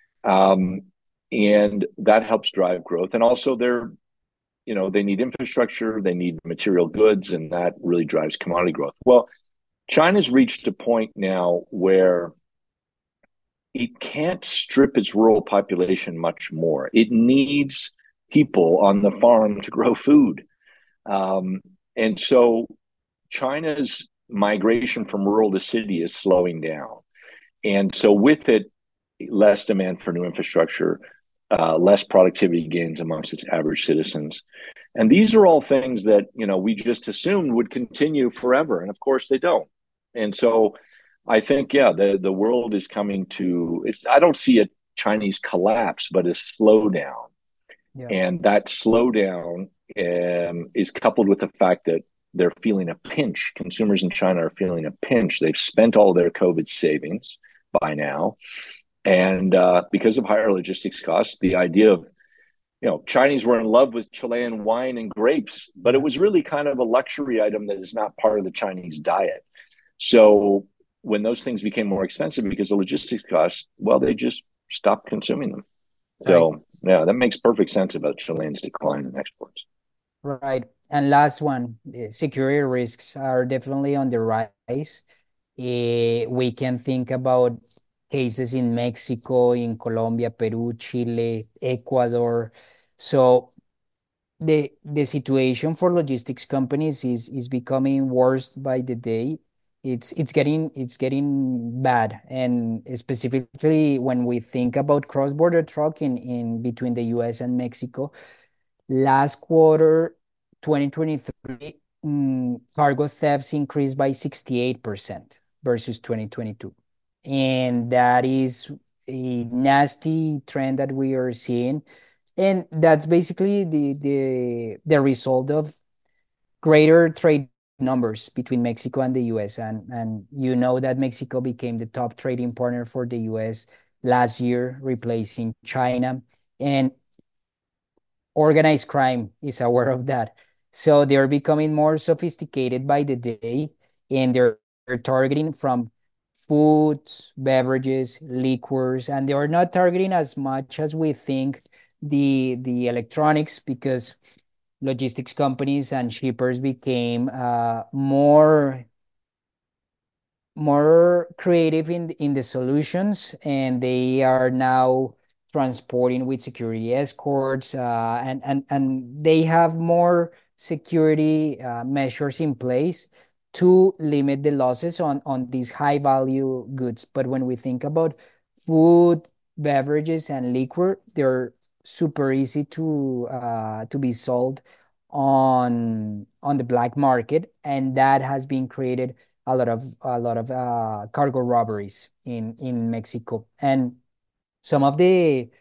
and that helps drive growth. And also, they need infrastructure, they need material goods, and that really drives commodity growth. Well, China's reached a point now where it can't strip its rural population much more. It needs people on the farm to grow food. And so China's migration from rural to city is slowing down. And so with it, less demand for new infrastructure, less productivity gains amongst its average citizens. And these are all things that, we just assumed would continue forever. And of course they don't. And so I think, the world is coming to, I don't see a Chinese collapse, but a slowdown. Yeah. And that slowdown is coupled with the fact that they're feeling a pinch. Consumers in China are feeling a pinch. They've spent all their COVID savings by now. And because of higher logistics costs, the idea of, Chinese were in love with Chilean wine and grapes, but it was really kind of a luxury item that is not part of the Chinese diet. So when those things became more expensive because of logistics costs, well, they just stopped consuming them. So, yeah, that makes perfect sense about Chilean's decline in exports. Right. And last one, security risks are definitely on the rise. We can think about cases in Mexico, in Colombia, Peru, Chile, Ecuador. So the situation for logistics companies is becoming worse by the day. It's getting bad, and specifically when we think about cross-border trucking in between the US and Mexico. Last quarter, 2023, cargo thefts increased by 68% versus 2022. And that is a nasty trend that we are seeing. And that's basically the result of greater trade numbers between Mexico and the US. And that Mexico became the top trading partner for the US last year, replacing China. And organized crime is aware of that. So they're becoming more sophisticated by the day, and they're targeting from foods, beverages, liquors, and they are not targeting as much as we think the electronics, because logistics companies and shippers became more creative in the solutions, and they are now transporting with security escorts, and they have more security measures in place to limit the losses on these high value goods. But when we think about food, beverages, and liquor, they're super easy to be sold on the black market, and that has been created a lot of cargo robberies in Mexico. And some of the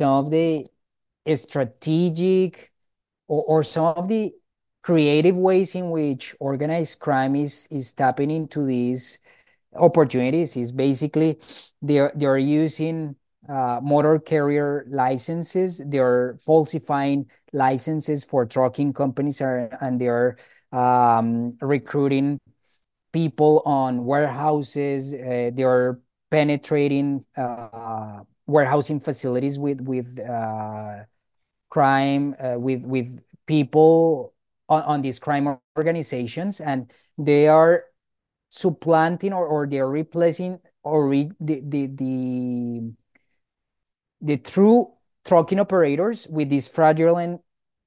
strategic or some of the creative ways in which organized crime is tapping into these opportunities is basically they're using motor carrier licenses. They're falsifying licenses for trucking companies, and they're recruiting people on warehouses. They are penetrating warehousing facilities with crime, with people on these crime organizations, and they are supplanting or they're replacing the true trucking operators with these fraudulent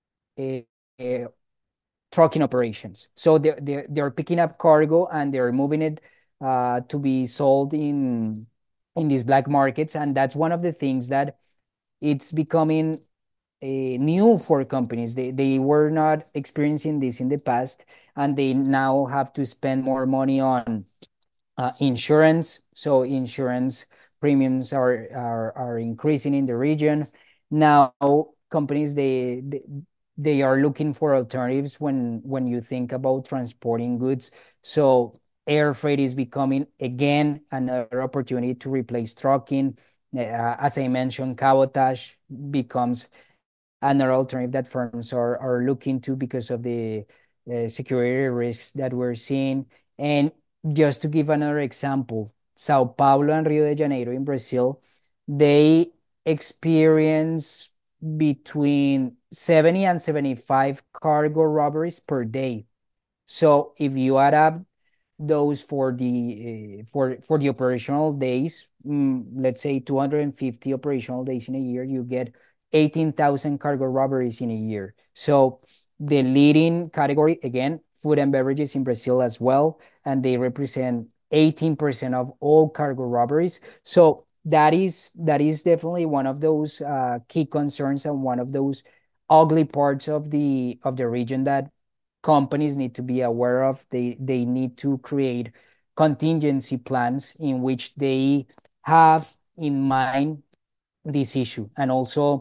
trucking operations. So they're picking up cargo and they're moving it to be sold in these black markets, and that's one of the things that it's becoming new for companies. They were not experiencing this in the past, and they now have to spend more money on insurance. So insurance premiums are increasing in the region. Now companies they are looking for alternatives when you think about transporting goods. So air freight is becoming again another opportunity to replace trucking. As I mentioned, cabotage becomes another alternative that firms are looking to because of the security risks that we're seeing. And just to give another example, Sao Paulo and Rio de Janeiro in Brazil, they experience between 70 and 75 cargo robberies per day. So if you add up those for the operational days, let's say 250 operational days in a year, you get 18,000 cargo robberies in a year. So the leading category, again, food and beverages in Brazil as well, and they represent 18% of all cargo robberies. So that is definitely one of those key concerns and one of those ugly parts of the region that companies need to be aware of. They need to create contingency plans in which they have in mind this issue, and also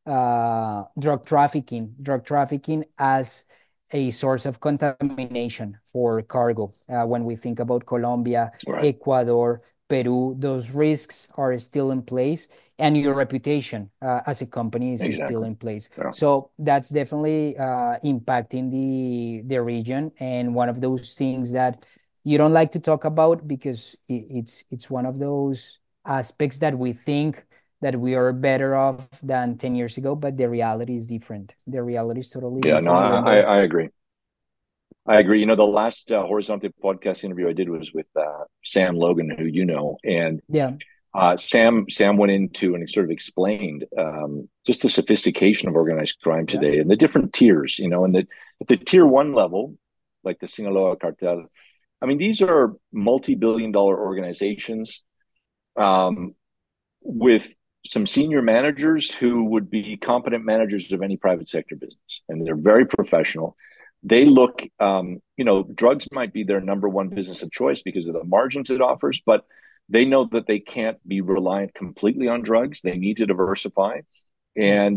drug trafficking as a source of contamination for cargo. When we think about Colombia, Right. Ecuador, Peru, those risks are still in place, and your reputation as a company is still Exactly. in place. Yeah. So that's definitely impacting the region, and one of those things that you don't like to talk about because it's one of those aspects that we think that we are better off than 10 years ago, but the reality is different. The reality is totally Yeah, no, different, even I, though, I agree. I agree. You know, the last Horizonte podcast interview I did was with Sam Logan, who you know, and yeah, Sam went into and he sort of explained just the sophistication of organized crime yeah, today and the different tiers. You know, and that at the tier one level, like the Sinaloa cartel, I mean, these are multi-billion-dollar organizations with some senior managers who would be competent managers of any private sector business, and they're very professional. They look, you know, drugs might be their number one business of choice because of the margins it offers, but they know that they can't be reliant completely on drugs. They need to diversify, and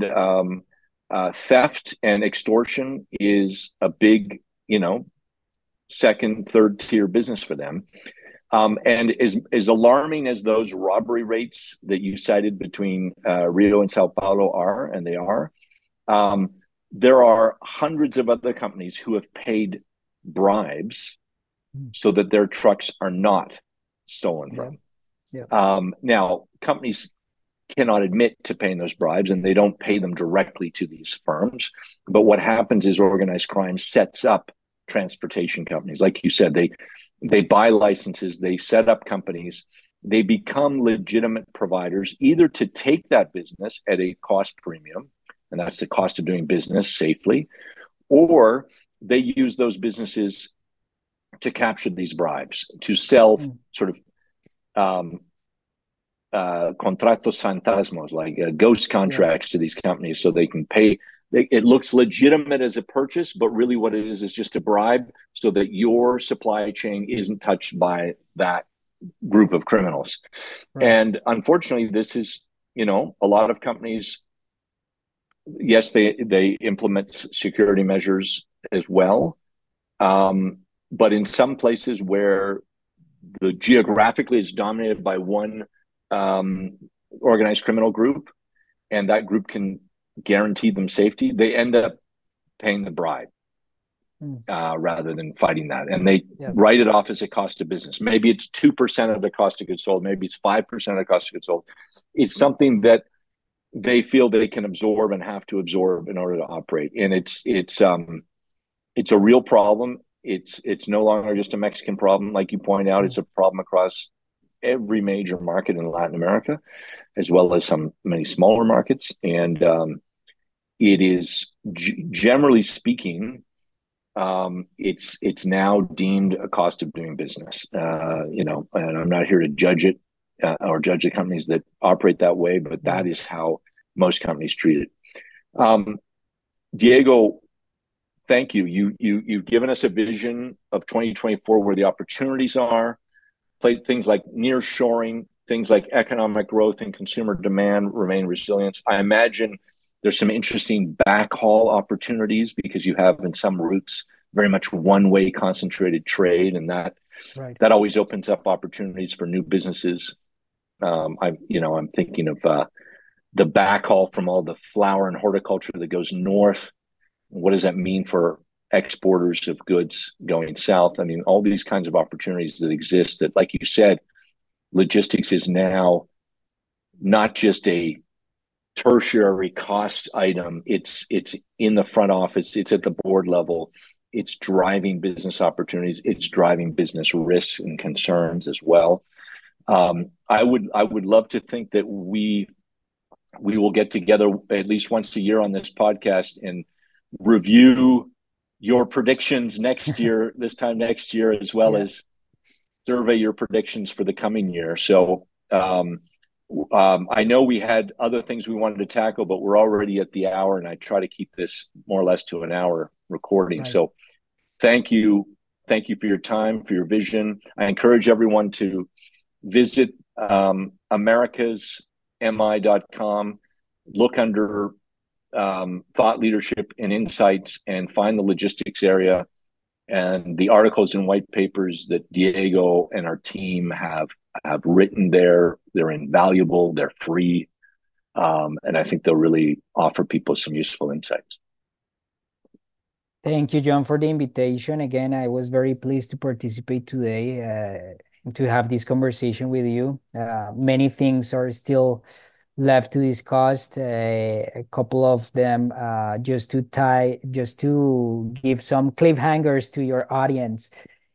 theft and extortion is a big, you know, second, third tier business for them. And as alarming as those robbery rates that you cited between Rio and Sao Paulo are, and they are, there are hundreds of other companies who have paid bribes so that their trucks are not stolen from. yeah, Now, companies cannot admit to paying those bribes, and they don't pay them directly to these firms. But what happens is organized crime sets up transportation companies. Like you said, they buy licenses, they set up companies, they become legitimate providers, either to take that business at a cost premium, and that's the cost of doing business safely, or they use those businesses to capture these bribes, to sell sort of contratos fantasmos, like ghost contracts to these companies so they can pay. It looks legitimate as a purchase, but really what it is just a bribe so that your supply chain isn't touched by that group of criminals. right, And unfortunately, this is, you know, a lot of companies, yes, they implement security measures as well. But in some places where the geographically is dominated by one organized criminal group, and that group can guarantee them safety, they end up paying the bribe rather than fighting that. And they write it off as a cost of business. Maybe it's 2% of the cost of goods sold. Maybe it's 5% of the cost of goods sold. It's something that they feel they can absorb and have to absorb in order to operate. And it's a real problem. It's no longer just a Mexican problem. Like you point out, it's a problem across every major market in Latin America, as well as many smaller markets. And it is, generally speaking, it's now deemed a cost of doing business. You know, and I'm not here to judge it or judge the companies that operate that way, but that is how most companies treat it. Diego, thank you. You've given us a vision of 2024 where the opportunities are. Things like nearshoring, things like economic growth and consumer demand remain resilient. I imagine there's some interesting backhaul opportunities because you have in some routes very much one-way concentrated trade, and that always opens up opportunities for new businesses. I'm thinking of the backhaul from all the flower and horticulture that goes north. What does that mean for exporters of goods going south. I mean, all these kinds of opportunities that exist that, like you said, logistics is now not just a tertiary cost item. It's in the front office. It's at the board level. It's driving business opportunities. It's driving business risks and concerns as well. I would love to think that we will get together at least once a year on this podcast and review your predictions next year, this time next year, as well as survey your predictions for the coming year. So I know we had other things we wanted to tackle, but we're already at the hour, and I try to keep this more or less to an hour recording. Right. So thank you for your time, for your vision. I encourage everyone to visit americasmi.com, look under thought leadership and insights, and find the logistics area and the articles and white papers that Diego and our team have written there. They're invaluable, they're free, and I think they'll really offer people some useful insights. Thank you, John, for the invitation. Again, I was very pleased to participate today, to have this conversation with you. Many things are still left to discuss, a couple of them just to give some cliffhangers to your audience.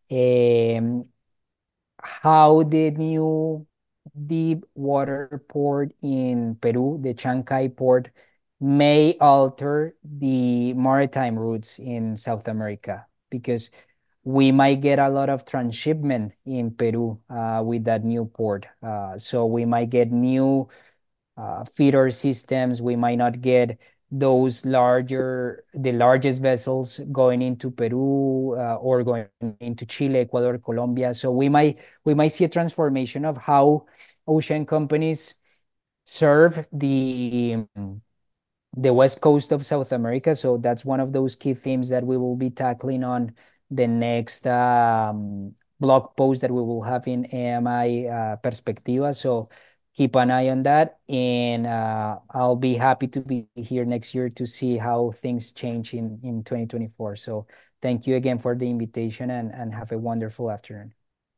How the new deep water port in Peru, the Chancay port, may alter the maritime routes in South America, because we might get a lot of transshipment in Peru with that new port. So we might get new feeder systems. We might not get the largest vessels going into Peru or going into Chile, Ecuador, Colombia. So we might see a transformation of how ocean companies serve the west coast of South America. So that's one of those key themes that we will be tackling on the next blog post that we will have in AMI Perspectiva. So keep an eye on that, and I'll be happy to be here next year to see how things change in 2024. So thank you again for the invitation, and have a wonderful afternoon.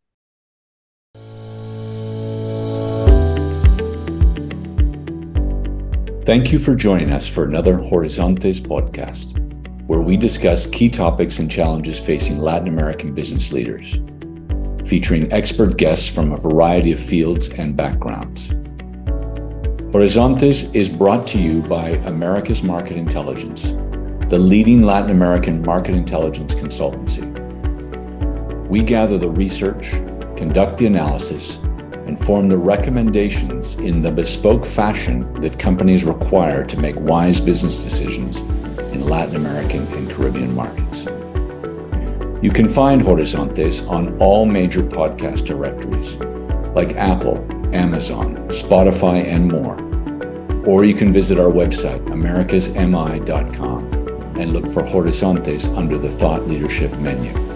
Thank you for joining us for another Horizontes podcast, where we discuss key topics and challenges facing Latin American business leaders, featuring expert guests from a variety of fields and backgrounds. Horizontes is brought to you by Americas Market Intelligence, the leading Latin American market intelligence consultancy. We gather the research, conduct the analysis, and form the recommendations in the bespoke fashion that companies require to make wise business decisions in Latin American and Caribbean markets. You can find Horizontes on all major podcast directories like Apple, Amazon, Spotify, and more. Or you can visit our website, americasmi.com, and look for Horizontes under the Thought Leadership menu.